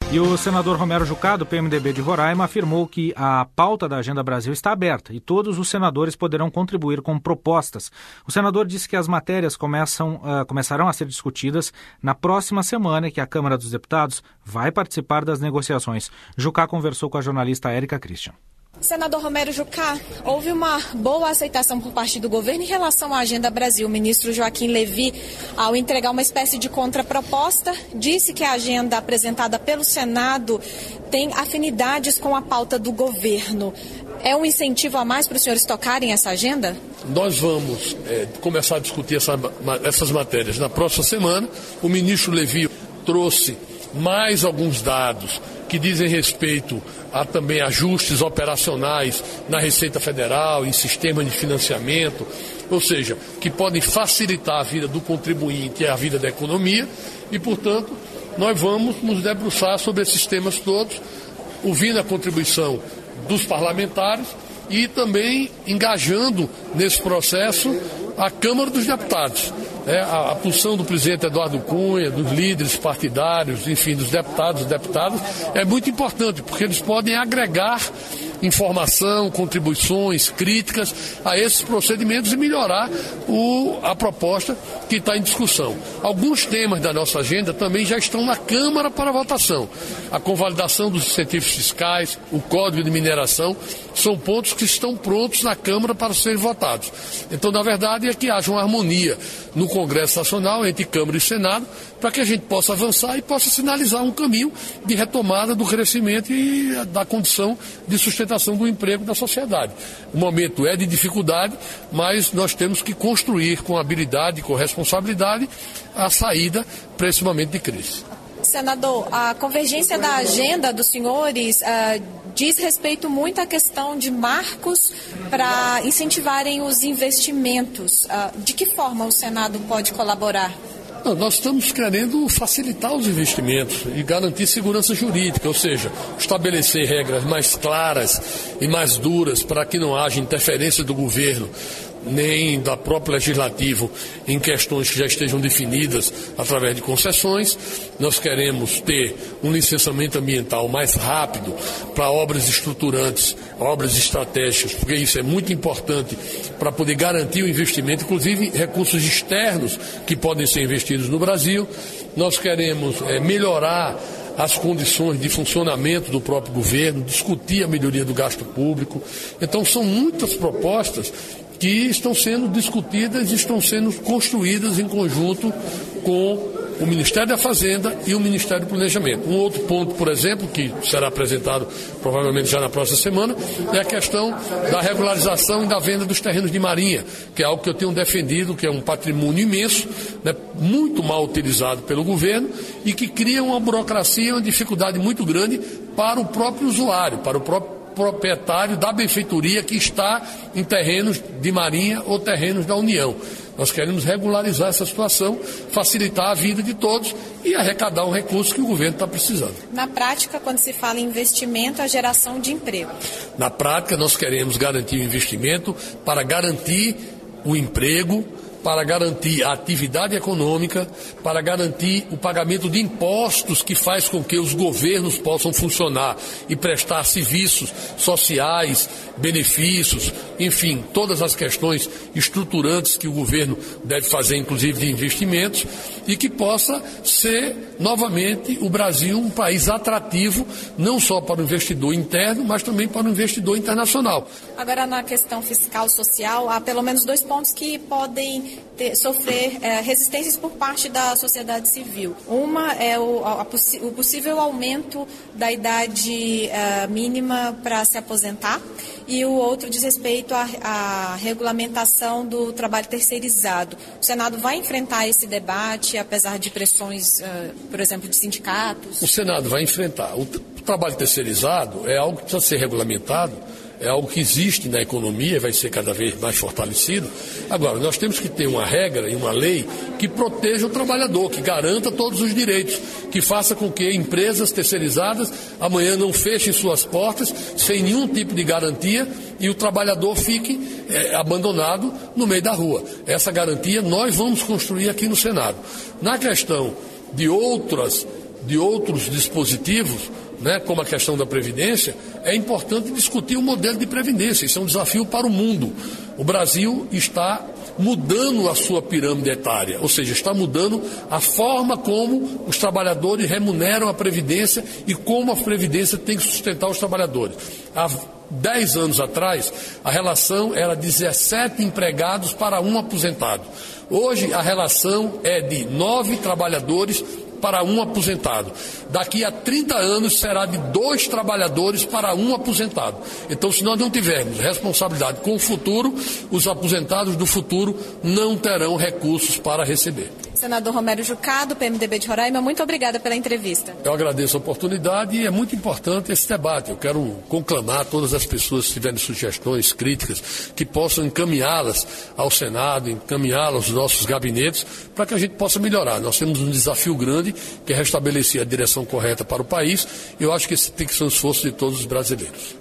E o senador Romero Jucá, do PMDB de Roraima, afirmou que a pauta da Agenda Brasil está aberta e todos os senadores poderão contribuir com propostas. O senador disse que as matérias começarão a ser discutidas na próxima semana e que a Câmara dos Deputados vai participar das negociações. Jucá conversou com a jornalista Érica Christian. Senador Romero Jucá, houve uma boa aceitação por parte do governo em relação à Agenda Brasil. O ministro Joaquim Levy, ao entregar uma espécie de contraproposta, disse que a agenda apresentada pelo Senado tem afinidades com a pauta do governo. É um incentivo a mais para os senhores tocarem essa agenda? Nós vamos começar a discutir essas matérias na próxima semana. O ministro Levy trouxe mais alguns dados que dizem respeito a também ajustes operacionais na Receita Federal, em sistemas de financiamento, ou seja, que podem facilitar a vida do contribuinte e a vida da economia e, portanto, nós vamos nos debruçar sobre esses temas todos, ouvindo a contribuição dos parlamentares e também engajando nesse processo a Câmara dos Deputados. A posição do presidente Eduardo Cunha, dos líderes partidários, enfim, dos deputadas é muito importante, porque eles podem agregar informação, contribuições, críticas a esses procedimentos e melhorar a proposta que está em discussão. Alguns temas da nossa agenda também já estão na Câmara para votação. A convalidação dos incentivos fiscais, o Código de Mineração, são pontos que estão prontos na Câmara para serem votados. Então, na verdade, é que haja uma harmonia no Congresso Nacional entre Câmara e Senado para que a gente possa avançar e possa sinalizar um caminho de retomada do crescimento e da condição de sustentação do emprego da sociedade. O momento é de dificuldade, mas nós temos que construir com habilidade e com responsabilidade a saída para esse momento de crise. Senador, a convergência da agenda dos senhores diz respeito muito à questão de marcos para incentivarem os investimentos. De que forma o Senado pode colaborar? Não, nós estamos querendo facilitar os investimentos e garantir segurança jurídica, ou seja, estabelecer regras mais claras e mais duras para que não haja interferência do governo nem da própria legislativo em questões que já estejam definidas através de concessões. Nós queremos ter um licenciamento ambiental mais rápido para obras estruturantes, obras estratégicas, porque isso é muito importante para poder garantir o investimento, inclusive recursos externos que podem ser investidos no Brasil. Nós queremos melhorar as condições de funcionamento do próprio governo, discutir a melhoria do gasto público. Então, são muitas propostas que estão sendo discutidas e estão sendo construídas em conjunto com o Ministério da Fazenda e o Ministério do Planejamento. Um outro ponto, por exemplo, que será apresentado provavelmente já na próxima semana, é a questão da regularização e da venda dos terrenos de marinha, que é algo que eu tenho defendido, que é um patrimônio imenso, muito mal utilizado pelo governo e que cria uma burocracia, uma dificuldade muito grande para o próprio usuário, para o próprio proprietário da benfeitoria que está em terrenos de marinha ou terrenos da União. Nós queremos regularizar essa situação, facilitar a vida de todos e arrecadar um recurso que o governo está precisando. Na prática, quando se fala em investimento, a geração de emprego. Na prática, nós queremos garantir o investimento para garantir o emprego, para garantir a atividade econômica, para garantir o pagamento de impostos que faz com que os governos possam funcionar e prestar serviços sociais, benefícios, enfim, todas as questões estruturantes que o governo deve fazer, inclusive de investimentos, e que possa ser novamente o Brasil um país atrativo, não só para o investidor interno, mas também para o investidor internacional. Agora, na questão fiscal social, há pelo menos 2 pontos que podem sofrer resistências por parte da sociedade civil. Uma é o possível aumento da idade mínima para se aposentar e o outro diz respeito à regulamentação do trabalho terceirizado. O Senado vai enfrentar esse debate, apesar de pressões, por exemplo, de sindicatos? O Senado vai enfrentar. O trabalho terceirizado é algo que precisa ser regulamentado, é algo que existe na economia e vai ser cada vez mais fortalecido. Agora, nós temos que ter uma regra e uma lei que proteja o trabalhador, que garanta todos os direitos, que faça com que empresas terceirizadas amanhã não fechem suas portas sem nenhum tipo de garantia e o trabalhador fique abandonado no meio da rua. Essa garantia nós vamos construir aqui no Senado. Na questão de outras de outros dispositivos, né, como a questão da Previdência, é importante discutir o modelo de Previdência. Isso é um desafio para o mundo. O Brasil está mudando a sua pirâmide etária, ou seja, está mudando a forma como os trabalhadores remuneram a Previdência e como a Previdência tem que sustentar os trabalhadores. Há 10 anos atrás, a relação era 17 empregados para um aposentado. Hoje, a relação é de 9 trabalhadores para um aposentado. Daqui a 30 anos será de 2 trabalhadores para um aposentado. Então, se nós não tivermos responsabilidade com o futuro, os aposentados do futuro não terão recursos para receber. Senador Romero Jucá, do PMDB de Roraima, muito obrigada pela entrevista. Eu agradeço a oportunidade e é muito importante esse debate. Eu quero conclamar todas as pessoas que tiverem sugestões, críticas, que possam encaminhá-las ao Senado, encaminhá-las aos nossos gabinetes, para que a gente possa melhorar. Nós temos um desafio grande, que é restabelecer a direção correta para o país. Eu acho que esse tem que ser um esforço de todos os brasileiros.